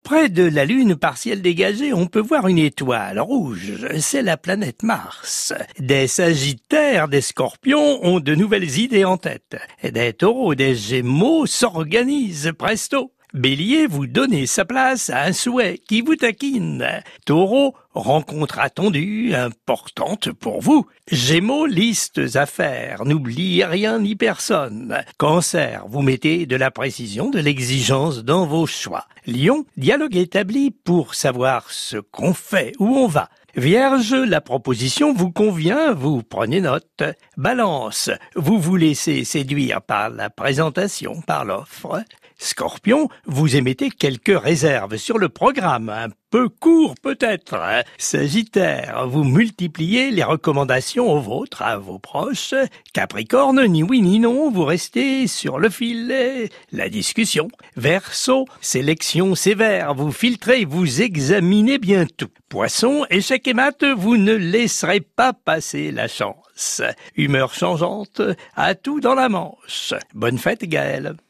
Près de la Lune, par ciel dégagé, on peut voir une étoile rouge. C'est la planète Mars. Des Sagittaires, des Scorpions ont de nouvelles idées en tête. Des Taureaux, des Gémeaux s'organisent presto. Bélier, vous donnez sa place à un souhait qui vous taquine. Taureau, rencontre attendue, importante pour vous. Gémeaux, listes à faire, n'oubliez rien ni personne. Cancer, vous mettez de la précision, de l'exigence dans vos choix. Lion, dialogue établi pour savoir ce qu'on fait, où on va. Vierge, la proposition vous convient, vous prenez note. Balance, vous vous laissez séduire par la présentation, par l'offre. Scorpion, vous émettez quelques réserves sur le programme, un peu court peut-être. Sagittaire, vous multipliez les recommandations aux vôtres, à vos proches. Capricorne, ni oui ni non, vous restez sur le fil, la discussion. Verseau, sélection sévère, vous filtrez, vous examinez bien tout. Poisson, échec et mat, vous ne laisserez pas passer la chance. Humeur changeante, atout dans la manche. Bonne fête Gaël.